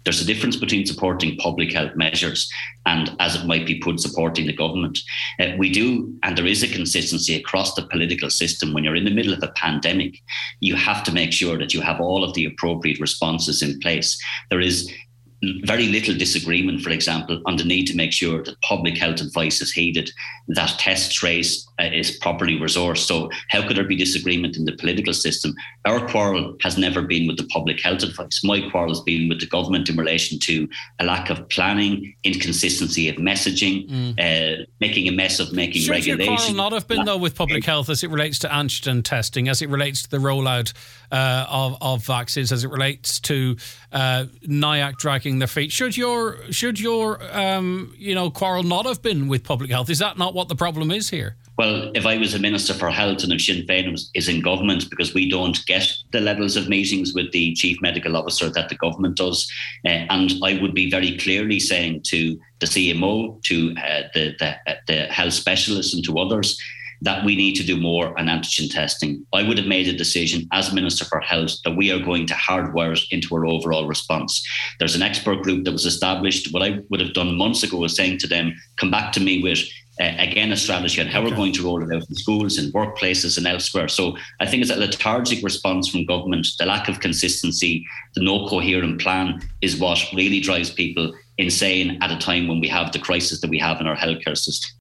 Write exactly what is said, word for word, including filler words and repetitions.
There's a difference between supporting public health measures and, as it might be put, supporting the government. Uh, we do, and there is a consistency across the political system. When you're in the middle of a pandemic, you have to make sure that you have all of the appropriate responses in place. There is very little disagreement, for example, on the need to make sure that public health advice is heeded, that test trace uh, is properly resourced. So how could there be disagreement in the political system? Our quarrel has never been with the public health advice. My quarrel has been with the government in relation to a lack of planning, inconsistency of messaging, mm. uh, making a mess of making Should regulation. Should your quarrel not have been, though, with public health as it relates to antigen testing, as it relates to the rollout uh, of, of vaccines, as it relates to uh, N I A C dragging their feet? Should your should your um, you know quarrel not have been with public health? Is that not what the problem is here? Well, if I was a Minister for Health and if Sinn Féin was, is in government, because we don't get the levels of meetings with the Chief Medical Officer that the government does, uh, and I would be very clearly saying to the C M O, to uh, the, the, uh, the health specialists and to others, that we need to do more on antigen testing. I would have made a decision as Minister for Health that we are going to hardwire it into our overall response. There's an expert group that was established. What I would have done months ago was saying to them, come back to me with, uh, again, a strategy on how okay. we're going to roll it out in schools, in workplaces and elsewhere. So I think it's a lethargic response from government. The lack of consistency, the no coherent plan is what really drives people insane at a time when we have the crisis that we have in our healthcare system.